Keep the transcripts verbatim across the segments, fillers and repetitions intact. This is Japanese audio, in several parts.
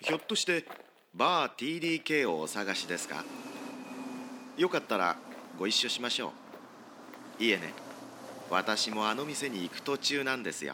ひょっとしてバー ティーディーケー をお探しですか？よかったらご一緒しましょう。いえね、私もあの店に行く途中なんですよ。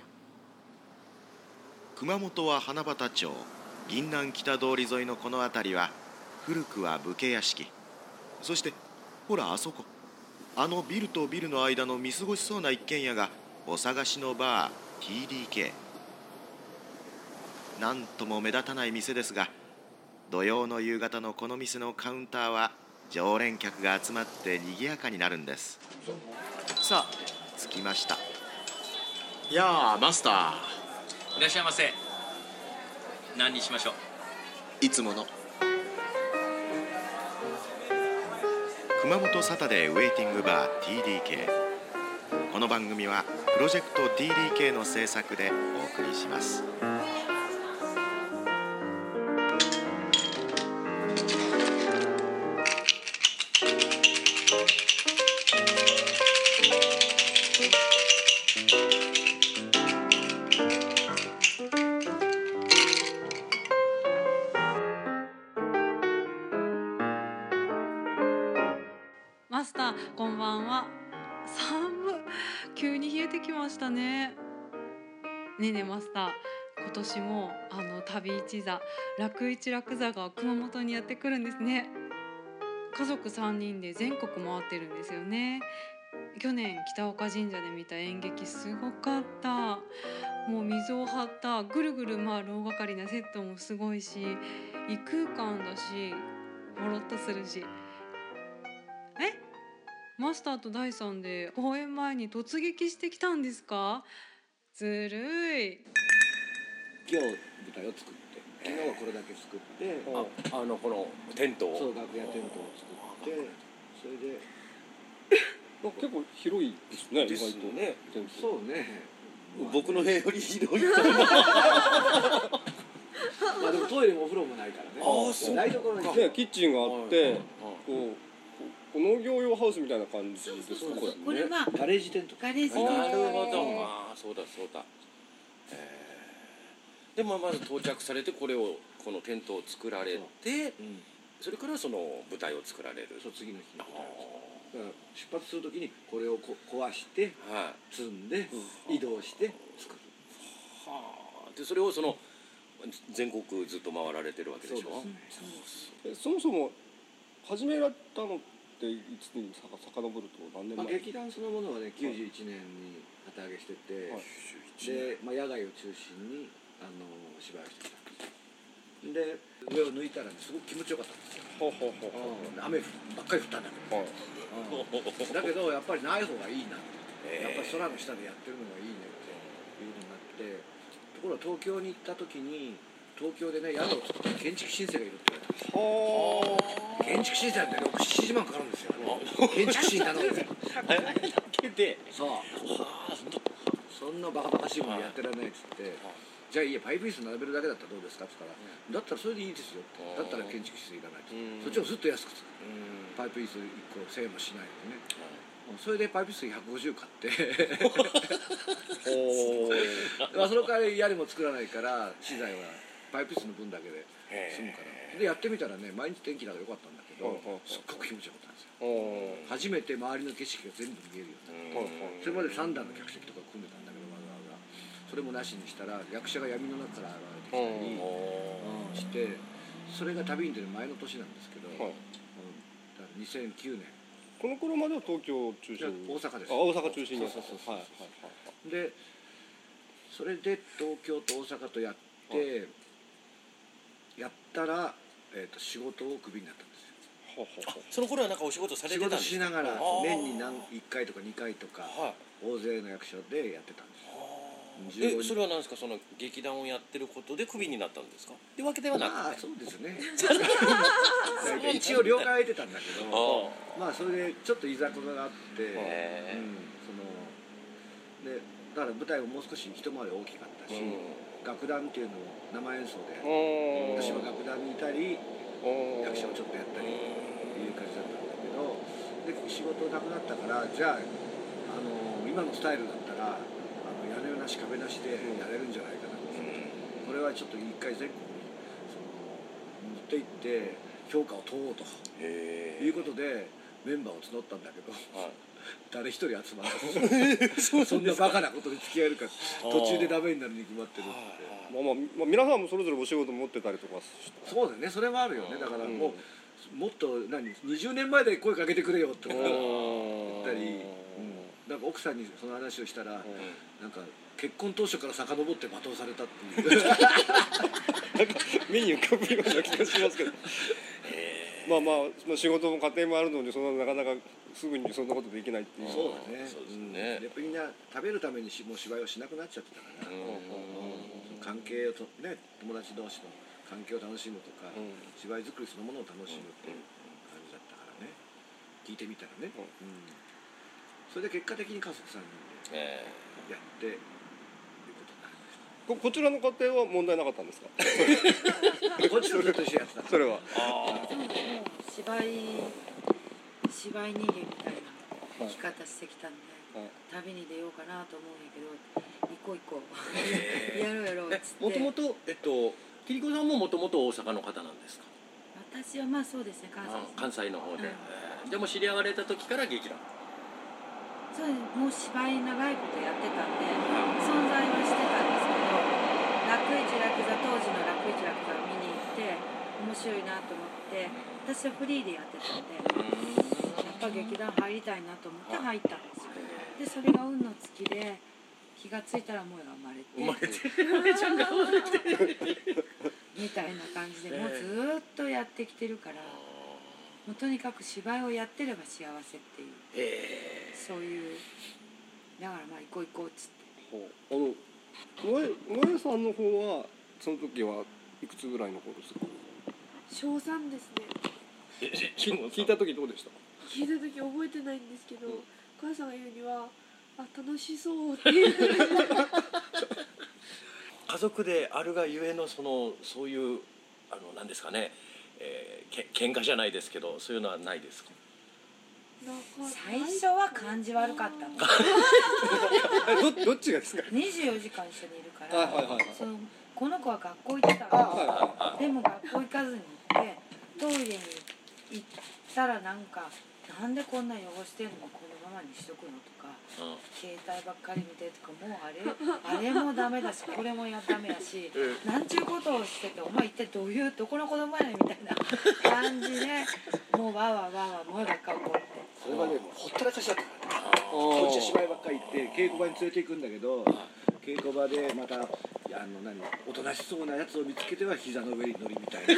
熊本は花畑町銀南北通り沿いのこの辺りは古くは武家屋敷、そしてほらあそこ、あのビルとビルの間の見過ごしそうな一軒家がお探しのバー ティーディーケー。 なんとも目立たない店ですが、土曜の夕方のこの店のカウンターは常連客が集まって賑やかになるんです。さあ着きました。 いやーマスター、 いらっしゃいませ。何にしましょう？ いつもの。 熊本サタデーウェイティングバー ティーディーケー。 この番組はプロジェクト ティーディーケー の制作でお送りします。 マスターこんばんは。寒い、急に冷えてきましたね。ねえねえマスター、今年もあの旅一座楽一楽座が熊本にやってくるんですね。家族さんにんで全国回ってるんですよね。去年北岡神社で見た演劇すごかった。もう水を張ったぐるぐる回る大掛かりなセットもすごいし、異空間だしほろっとするし。えマスターとダイさんで公演前に突撃してきたんですか？ずるい。 今日舞台を作って、昨日はこれだけ作って、 あ、あのこのテントを、 そう楽屋テントを作って、それで結構広いですね。 ですね。 そうね。 僕の部屋より広い。 まあでもトイレもお風呂もないからね。 ああ、そう。 台所にね、キッチンがあって、こう農業用ハウスみたいな感じですね。 これはガレージテント。 ガレージ。 なるほど。ああ、そうだそうだ。でもまず到着されてこれをこのテントを作られて、それからその舞台を作られる。 そう次の日に。だから出発するときにこれをこ壊して積んで移動して作る。 はあ。でそれをその全国ずっと回られてるわけでしょ。 そもそも始められたのっていつにさか遡ると何年前？ まあ、劇団そのものはねきゅうじゅういちねんに旗揚げしてて、はい、で、まあ、野外を中心にあの芝居をしてきたんです。で上を抜いたら、ね、すごく気持ちよかったんですよ。ほうほうほうほう。雨ばっかり降ったんだけど、はい、だけどやっぱりない方がいいな、えー、やっぱり空の下でやってるのがいいねっていうのになって、ところが東京に行った時に東京でね宿を作って建築申請がいるって言われた。建築申請ってろく、ななじまんかかるんですよ。建築士に頼んででそうそんなバカバカしいものやってられないっつって、じゃあいいやパイプ椅子並べるだけだったらどうですかって言ったら、だったらそれでいいですよって、だったら建築士いらないって、そっちをずっと安くつくパイプ椅子いっこせんえんもしないでね、それでパイプ椅子ひゃくごじゅう買ってまあその代わり屋根も作らないから資材はパイプ椅子の分だけで済むから、でやってみたらね毎日天気だから良かったんだけど、すっごく気持ちよかったんですよ。初めて周りの景色が全部見えるようになって、それまでさんだんの客席とか組んでたんだけどわざわざそれもなしにしたら役者が闇の中から現れてきたりして、それが旅に出る前の年なんですけど、はい、にせんきゅうねん。 この頃までは東京中心に。 大阪です。 あ、大阪中心に。 そうそうそうそう。はいはいはい。でそれで東京と大阪とやって、はい、やったら、えー、と仕事をクビになったんですよ。 はははその頃はなんかお仕事されてたんですか？ 仕事しながら年に何いっかいとかにかいとか、はい、大勢の役所でやってたんですよ。 え、それは何ですか？その劇団をやってることでクビになったんですか？ってわけではなくて、 まあそうですね一応了解は得てたんだけどまあそれでちょっといざこざがあって、うん、そのでだから舞台ももう少し一回り大きかったし、うん、楽団っていうのを生演奏で私は楽団にいたり役者をちょっとやったりいう感じだったんだけど、で仕事なくなったから、じゃあ、あの今のスタイルだったらあの屋根なし壁なしでやれるんじゃないかなって、うん、これはちょっと一回全国にそのっていって評価を問おうとへえいうことでメンバーを募ったんだけど、 はい誰一人集まらずそんなバカなことに付き合えるか途中でダメになるに決まってるって。 まあまあ、まあ、皆さんもそれぞれお仕事持ってたりとかしてそうだよね、それはあるよね。だからもうもっと何にじゅうねんまえで声かけてくれよって言ったり、うんなんか奥さんにその話をしたら、なんか結婚当初から遡って罵倒されたっていうなんか目に浮かぶような気がしますけどまあまあ仕事も家庭もあるのにそんななかなかすぐにそんなことできないっていう。 そうだね。 そうですね。 やっぱりみんな食べるためにしもう芝居をしなくなっちゃってたから、関係をとね友達同士の関係を楽しむとか、芝居作りそのものを楽しむっていう感じだったからね。聞いてみたらね。それで結果的に家族さんにんでやっていうことになりました。 こ, こちらの家庭は問題なかったんですかこっちのずっと一緒やってた。 それは芝居芝居人間みたいな生き方してきたんで、はい、旅に出ようかなと思うんやけど行こう行こうやろうやろうっつって。 もともとえっと桐子さんももともと大阪の方なんですか。 私はまあそうですね、関西ですね。 関西の方で、 うん、 でも知り合われた時から劇団。 そうです。もう芝居長いことやってたんで存在はしてたんですけど、楽一楽座当時の楽一楽座を見に行って面白いなと思って、私はフリーでやってたんでやっぱ劇団入りたいなと思って入ったんですよ。でそれが運の尽きで気がついたら萌えが生まれて生まれて萌えちゃんが生まれてみたいな感じでもうずっとやってきてるから、もうとにかく芝居をやってれば幸せっていう、そういうだからまあ行こう行こうっつって。 あの萌え萌えさんの方はその時はいくつぐらいの頃ですか。 小さんですね。 聞いた時どうでした。 聞いた時覚えてないんですけど、うん、母さんが言うにはあ楽しそうっていう家族であるがゆえのそのそういうあの何ですかね、えー、け喧嘩じゃないですけどそういうのはないですか。 最初は感じ悪かったのど, どっちがですか。 にじゅうよじかん一緒にいるから、 はいはいはい、 そのこの子は学校行ってたの、はい、でも学校行かずに行ってトイレに行ったらなんかなんでこんな汚してんのこのままにしとくのとか、うん、携帯ばっかり見てとかもうあれあれもダメだしこれもやダメだし、うん、なんちゅうことをしててお前一体どういうどこの子供やねんみたいな感じでもうわわわわもうばっか怒って。 それはねほったらかしだったからね。こっちは芝居ばっかり行って稽古場に連れて行くんだけど、稽古場でまたあの何おとなしそうなやつを見つけては膝の上に乗りみたいな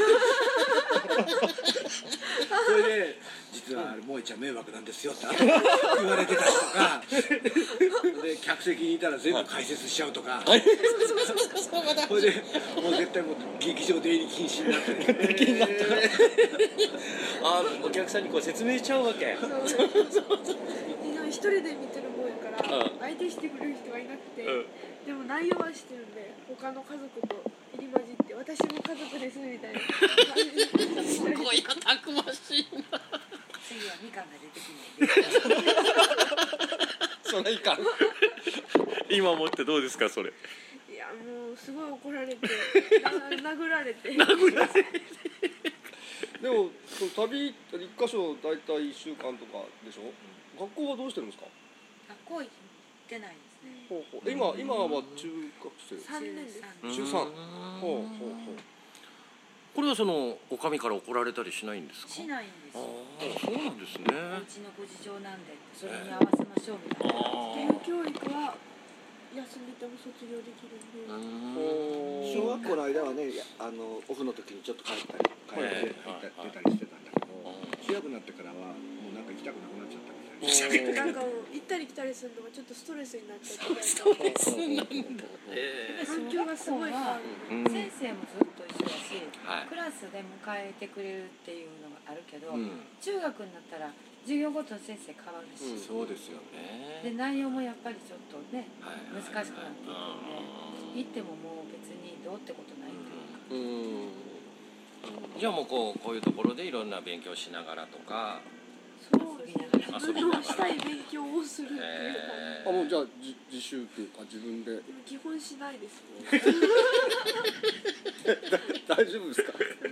それで実は萌えちゃん迷惑なんですよって言われてたりとかで客席にいたら全部解説しちゃうとかそれでもう絶対もう劇場出入り禁止になってる気になったあお客さんにこう説明しちゃうわけ。 一人で見てるもんやから相手してくれる人がいなくて、うん、でも内容はしてるんで他の家族と入り混じって私も家族ですみたいな感じすごいなたくましいな。 次はみかんが出てくるんでそれいかん今思ってどうですかそれ。 いやもうすごい怒られて殴られて殴られてでもその旅一箇所だいたいいっしゅうかんとかでしょ、うん、学校はどうしてるんですか。 学校行ってないですね。 ほうほう今今は中学生。 さんねんです。 中三。ほうほうほう。 これはそのお上から怒られたりしないんですか。 しないんです。 ああそうなんですね。 お家のご事情なんでそれに合わせましょうみたいな感じで。 義務教育は休んでても卒業できるんで。 小学校の間はねあのオフの時にちょっと帰ったり帰って出たりしてたんだけど、中学になってからはもうなんか行きたくなくなっちゃった。 なんかもう行ったり来たりするのがちょっとストレスになっちゃってストレスなんだ、 えー、環境がすごい変わる。 先生もずっと一緒だし、はい、クラスで迎えてくれるっていうのがあるけど、うん、中学になったら授業ごとの先生変わるし、 うん、そうですよね。 で内容もやっぱりちょっとね、はい、難しくなっていくので行ってももう別にどうってことないというか、 うん、じゃあもうこうこういうところでいろんな勉強しながらとか。 そうですね。自分のしたい勉強をするっていうか、 えー、あもうじゃあ自自習っていうか自分で。でも基本しないですね。 大丈夫ですか。 うん、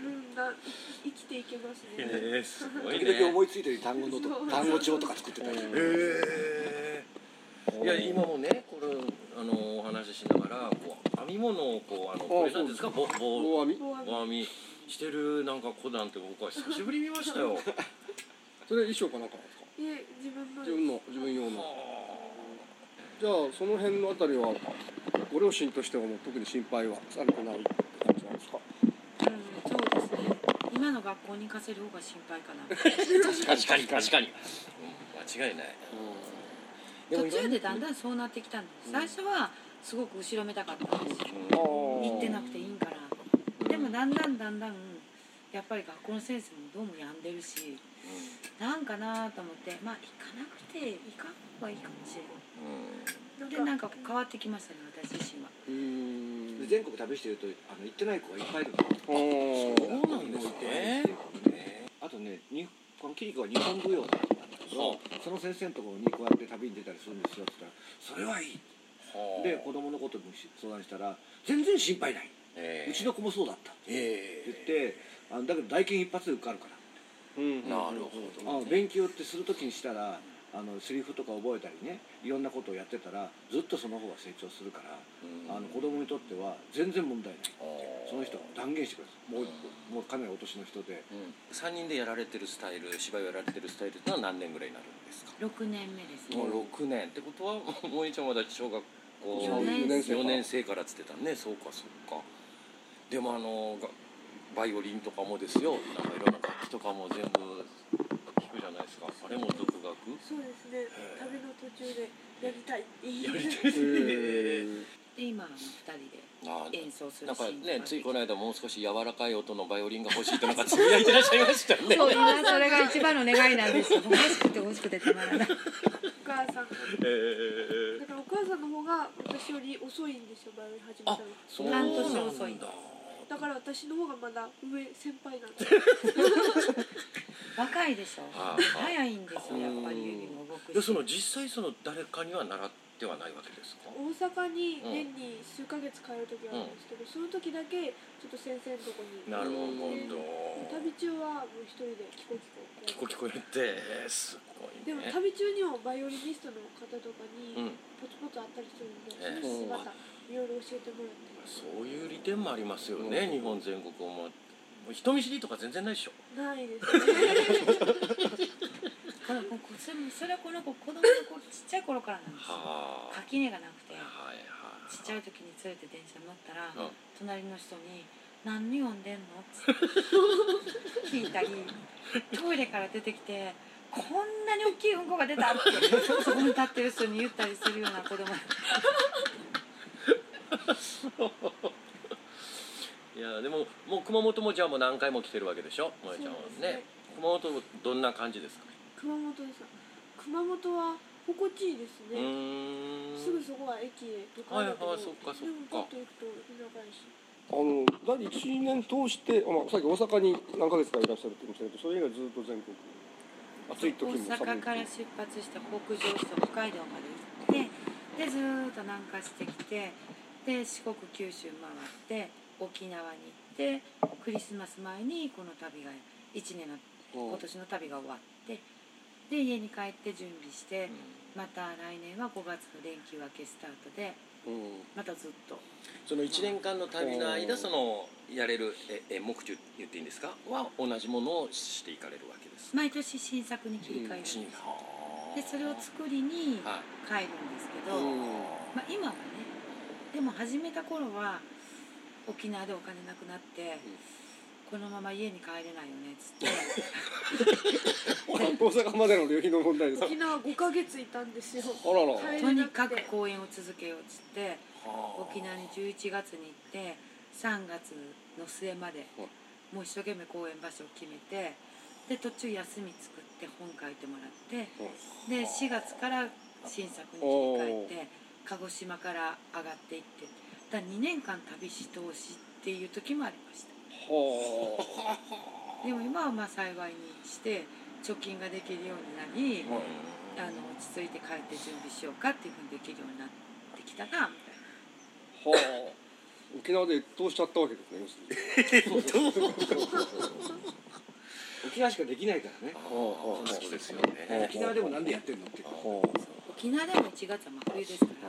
な生きていけますね。 えー、すごい時ね。 々思いついてる単語のと単語帳とか作ってたり。 えー、いや今もねこれあのお話ししながらこう編み物をこうあのこれなんですか棒棒棒編み棒編みしてるなんか子なんて僕は久しぶりに見ましたよ。 それ衣装かなんかなんですか？ いえ自分の自分の自分用の。じゃあその辺のあたりはご両親としてはもう特に心配はされてない感じなんですか？ うん、そうですね。今の学校に行かせる方が心配かな。 確かに確かに、うん、間違いない。 途中でだんだんそうなってきたんです。最初はすごく後ろめたかったんですよ。行ってなくていいんかな。でもだんだんだんだんやっぱり学校の先生もどうも病んでるし、なんかなと思って、まあ行かなくて行かん方がいいかもしれない。でなんか変わってきましたね、私自身は。 で全国旅してるとあの行ってない子がいっぱいいるの。 そうなんですね。 あとね、にこのキリコは日本舞踊だったんだけど、その先生のところにこうやって旅に出たりするんですよって言ったら、それはいい。で子供のことも相談したら全然心配ない、えー、うちの子もそうだったって言って、あのだけど大検一発で受かるから、 うん、なるほど、 あの勉強ってするときにしたらあのセリフとか覚えたりね、いろんなことをやってたらずっとその方が成長するから、うん、あの子供にとっては全然問題ない。その人は断言してください。もう、もうかなりお年の人で、 うん、さんにんでやられてるスタイル、芝居をやられてるスタイルってのは何年ぐらいになるんですか？ ろくねんめですね。 もうろくねんってことはもえちゃんまだ小学校よねん生からっつってたね。そうかそうか。でもあのバイオリンとかもですよ、なんかいろんな楽器とかも全部弾くじゃないですか。あれも独学？ そうですね。旅の途中でやりたいって言いやりたいで今ふたりで演奏するなんかシーンね、ついこの間もう少し柔らかい音のバイオリンが欲しいとなんかつぶやいてらっしゃいましたね。 そう、今それが一番の願いなんですよ。欲しくて欲しくてたまらない。 お母さんが、えー、だからお母さんの方が私より遅いんですよ、バイオリン始めたの。 そう半年遅いんだ。 だから私の方がまだ上先輩なんです。 若いでしょ。早いんですよ、やっぱり指も動くし。 でその実際その誰かには習ってはないわけですか？ 大阪に年に数ヶ月帰る時があるんですけど、うん、その時だけちょっと先生のとこに。 なるほど。 旅中はもう一人でキコキコキコキコやって、えー、すごいね。 でも旅中にもバイオリニストの方とかにポツポツあったりするんで、うん、その姿いろいろ教えてもらって、 そういう利点もありますよね、うん、日本全国をも人見知りとか全然ないでしょ。 ないですね。 この子それはこの子子供の子ちっちゃい頃からなんですよ。垣根がなくて、はいはい、ちっちゃい時に連れて電車に乗ったら、うん、隣の人に「何読んでんの?」って聞いたり、トイレから出てきて「こんなに大きいうんこが出た」ってそこに立ってる人に言ったりするような子供。 いやでももう熊本もじゃあもう何回も来てるわけでしょ、萌ちゃんはね。熊本どんな感じですか？ 熊本ですか。熊本は心地いいですね。すぐそこは駅で都会だけど、はいはい、そっかそっか。でもパッと行くと田舎いし。 あのだいいちねん通して、まあ、さっき大阪に何ヶ月かいらっしゃるって言いましたけど、それ以外ずっと全国暑い時も寒い時も。 大阪から出発して北上して北海道まで行って、でずーっと南下してきて、で四国九州回って沖縄に行って、クリスマス前にこの旅がいちねんの今年の旅が終わって、で家に帰って準備して、また来年はごがつの連休明けスタートで、またずっとそのいちねんかんの旅の間、そのやれるえ目中言っていいんですかは同じものをしていかれるわけです。 毎年新作に切り替えるんです、うん、でそれを作りに帰るんですけど、まあ、今はね、でも始めた頃は沖縄でお金なくなって、このまま家に帰れないよねっつって大阪までの旅費の問題です。 沖縄ごかげついたんですよ。 あらら。 とにかく公演を続けようっつって沖縄にじゅういちがつに行って、さんがつの末までもう一生懸命公演場所を決めて、で途中休み作って本書いてもらって、でしがつから新作に切り替えて鹿児島から上がっていって、だにねんかん旅し通しっていう時もありました。でも今はまあ幸いにして貯金ができるようになり、あの落ち着いて帰って準備しようかっていうふうにできるようになってきたなみたいな。 はあ。 沖縄で越冬しちゃったわけですね、要するに。 沖縄しかできないからね。 そうですよね。 沖縄でもなんでやってんのって。 沖縄でもいちがつは真冬ですから、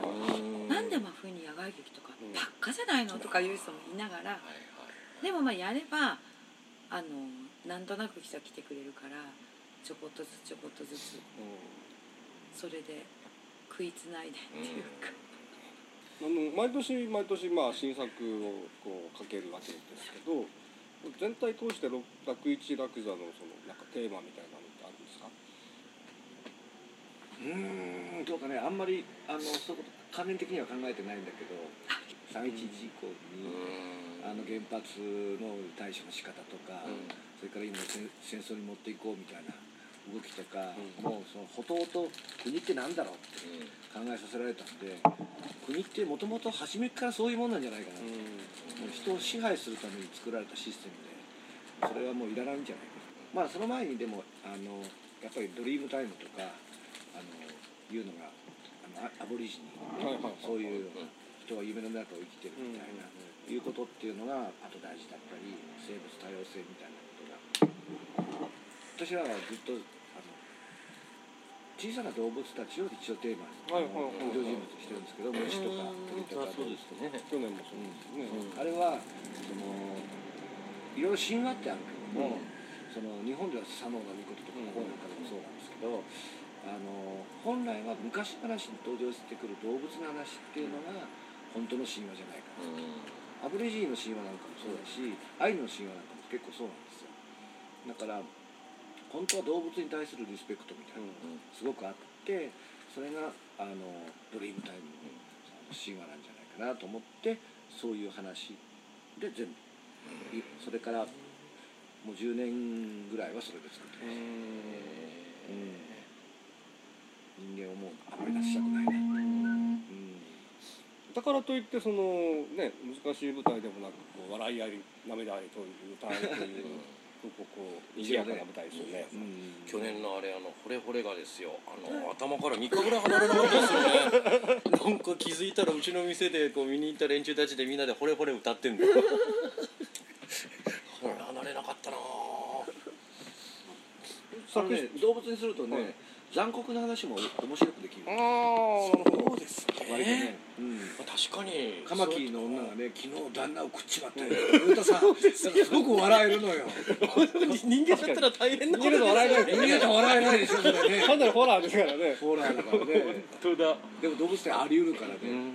なんで真冬に野外劇とかばっかじゃないのとかいう人もいながら、でもまあやればあのなんとなく人は来てくれるからちょこっとずつちょこっとずつそれで食いつないでっていうか。 あの毎年毎年まあ新作をこうかけるわけですけど、全体通して楽一楽座のそのなんかテーマみたいなのってあるんですか？ うーんどうかね、あんまりあのそういうこと関連的には考えてないんだけど、さんいちいち以降にあの原発の対処の仕方とか、それから今戦争に持っていこうみたいな動きとか、もうそのほとほと国ってなんだろうって考えさせられたんで、国ってもともと初めからそういうもんなんじゃないかなと、もう人を支配するために作られたシステムで、それはもういらないんじゃないか。まあその前にでもあのやっぱりドリームタイムとかあのいうのがあのアボリジニ、そういう人は夢の中を生きてるみたいな、いうことっていうのがあと大事だったり、生物多様性みたいなことが、私らはずっとあの小さな動物たちを一応テーマに登場人物にしてるんですけど、虫とか鳥とか動物とか、 去年もそうですね。 あれはそのいろいろ神話ってあるけども、その日本では佐野の御事とかこうなんかでもそうなんですけど、あの本来は昔話に登場してくる動物の話っていうのが本当の神話じゃないかな、アブリジーの神話なんかもそうだし、アイヌの神話なんかも結構そうなんですよ。だから本当は動物に対するリスペクトみたいなのがすごくあって、それがあのドリームタイムの神話なんじゃないかなと思って、そういう話で全部、それからもうじゅうねんぐらいはそれで作ってました。うん人間をもうあまり出したくないね、うん、 だからといってそのね難しい舞台でもなくこう笑いあり涙ありという歌ありというここ賑やかな舞台ですよね、 うん、去年のあれあの惚れ惚れがですよ、あの頭からみっかぐらい離れなかったですよねなんか気づいたらうちの店でこう見に行った連中たちでみんなで惚れ惚れ歌ってんだ離れなかったなあのね、動物にするとね、はい、残酷な話も面白くできる。 ああ、なるほど。 そうですね。 割とね、うん、 確かに。 カマキリの女がね、昨日旦那を食っちまったよ。太田さん、すごく笑えるのよ。 人間だったら大変なことですよね。 人間だと笑えないでしょ、それね。 かなりホラーですからね。 ホラーだからね。 本当だ。 でも動物ってあり得るからね。そういう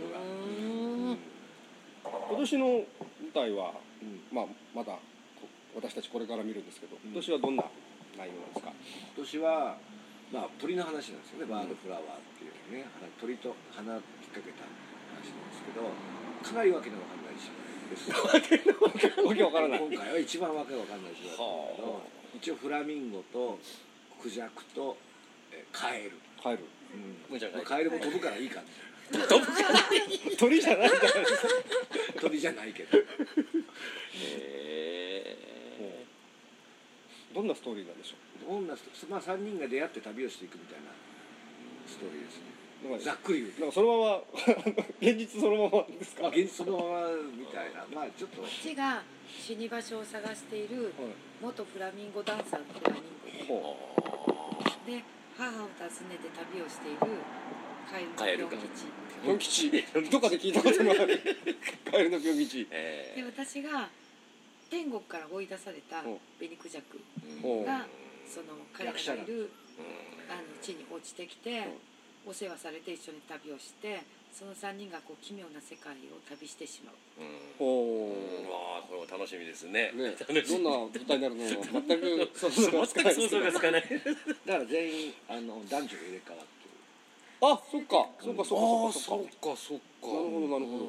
ことが。今年の舞台は、まあまだ私たちこれから見るんですけど、今年はどんな内容なんですか？ 今年はまあ鳥の話なんですよね。バードフラワーっていうね、鳥と花を引っ掛けた話なんですけど、かなりわけのわかんないしです。 わけわからない。 今回は一番わけわかんないしだったんだけど、一応フラミンゴとクジャクとえカエル。 カエル。 うん。カエルも飛ぶからいいかって。 飛ぶから鳥じゃないじゃないですか。 鳥じゃないけど。 へえ。 どんなストーリーなんでしょう。どんなストーリー、まあ三人が出会って旅をしていくみたいなストーリーですね。ざっくり言うと。 なんかそのまま現実そのままですか。 まあ現実そのままみたいな、まあちょっと。 父が死に場所を探している元フラミンゴダンサーのフラミンゴで、母を訪ねて旅をしているカエルのピョン吉。 ピョン吉。どっかで聞いたことのあるカエルのピョン吉。 で私が天国から追い出されたベニクジャクがその彼らがいるあの地に落ちてきてお世話されて一緒に旅をして、そのさんにんがこう奇妙な世界を旅してしまう。 おお、わあこれも楽しみですね。 ね、どんな舞台になるのか全く想像がつかない。想像がつかない。 だから全員あの男女が入れ替わってる。 あ、そっか、そっか、そっか、 そっか、そっか。 なるほど、なるほど。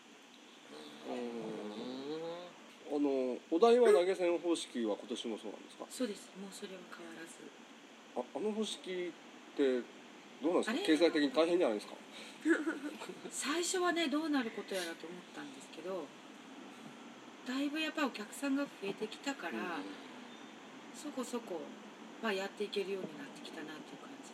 あのお題は投げ銭方式は今年もそうなんですか？ そうです。もうそれは変わらず。 あ、あの方式ってどうなんですか？経済的に大変じゃないですか？ 最初はねどうなることやらと思ったんですけど、だいぶやっぱりお客さんが増えてきたから、うん、そこそこまあやっていけるようになってきたなっていう感じで。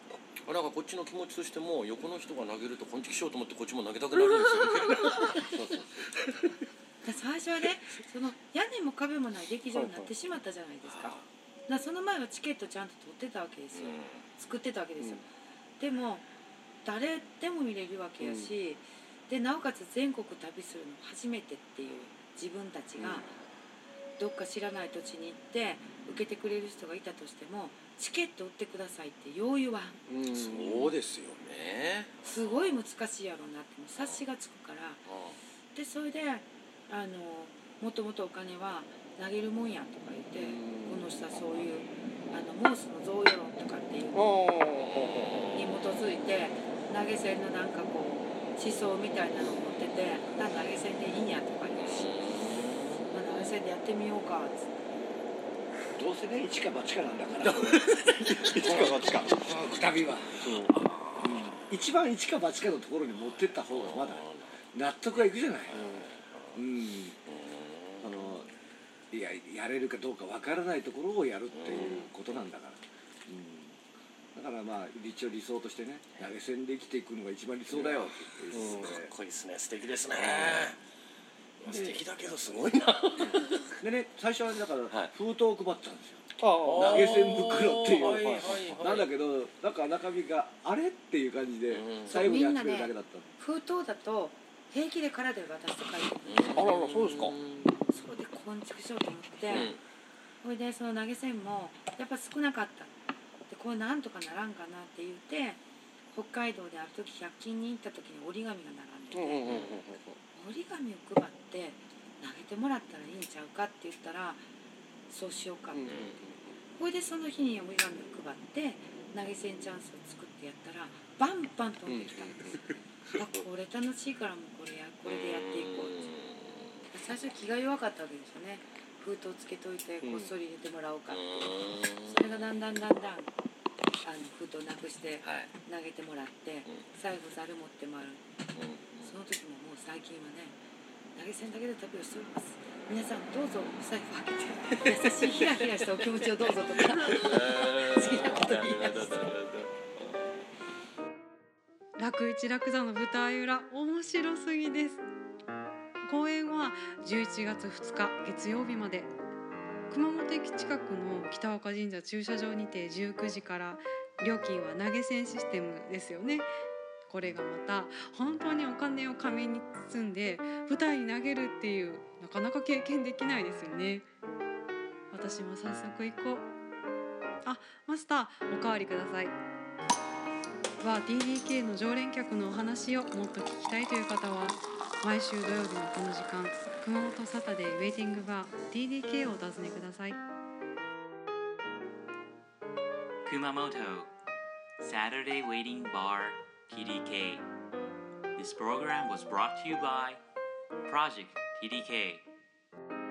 だからこっちの気持ちとしても横の人が投げるとこんちきしようと思ってこっちも投げたくなるんですよね。そうそう最初はねその屋根も壁もない劇場になってしまったじゃないですか。だからその前はチケットちゃんと取ってたわけですよ、うん、作ってたわけですよ、うん、でも誰でも見れるわけやし、うん、でなおかつ全国旅するの初めてっていう自分たちがどっか知らない土地に行って受けてくれる人がいたとしてもチケット売ってくださいってよう言わん、 うん、そうですよね。 すごい難しいやろうなって察しがつくから、でそれであのもともとお金は投げるもんやとか言って、この人はそういうあのモースの贈与論とかっていうのに基づいて投げ銭のなんかこう思想みたいなのを持ってて、投げ銭でいいんやとか言うし、まあ、投げ銭でやってみようかっつって。 どうせね一か八かなんだから一か八か旅はそう、うん、一番一か八かのところに持ってった方がまだ納得がいくじゃない。うん、うん、あのいややれるかどうかわからないところをやるっていうことなんだから、うん、だからまあ一応理想としてね投げ銭で生きていくのが一番理想だよって言って、うん、かっこいいですね。素敵ですね。素敵だけどすごいな。 でね最初はだから封筒を配ってたんですよ。投げ銭袋っていう、はいはいはい、なんだけどなんか中身があれっていう感じで、うん、最後に集めるだけだった、ね、 封筒だと平気で空で渡して書いてる、 あららそうですか。 それでこんちくしようと思って、それ、うん、でその投げ銭もやっぱ少なかったで、これなんとかならんかなって言って北海道である時ひゃく均に行った時に折り紙が並んでて、折り紙を配って投げてもらったらいいんちゃうかって言ったらそうしようかって、うん、これでその日に折り紙を配って投げ銭チャンスを作ってやったらバンバン飛んできたんです、うん、あこれ楽しいからもうこれやこれでやっていこうって。最初気が弱かったわけですよね。封筒つけといてこっそり入れてもらおうかって、うん、それがだんだんだんだんあの封筒なくして投げてもらって、はい、最後ざる持って回る、うん、その時ももう最近はね投げ銭だけで旅をしております。皆さんどうぞお財布開けて優しいヒラヒラしたお気持ちをどうぞとか好きなこと言い出して楽一楽座の舞台裏面白すぎです。公演はじゅういちがつふつか月曜日まで、熊本駅近くの北岡神社駐車場にてじゅうくじから、料金は投げ銭システムですよね。これがまた本当にお金を紙に包んで舞台に投げるっていうなかなか経験できないですよね。私も早速行こう。あ、マスターおかわりください。は ティーディーケー の常連客のお話をもっと聞きたいという方は毎週土曜日のこの時間、熊本サタデーウェイティングバー ティーディーケー をお尋ねください。 熊本 Saturday Waiting Bar ティーディーケー. This program was brought to you by Project ティーディーケー.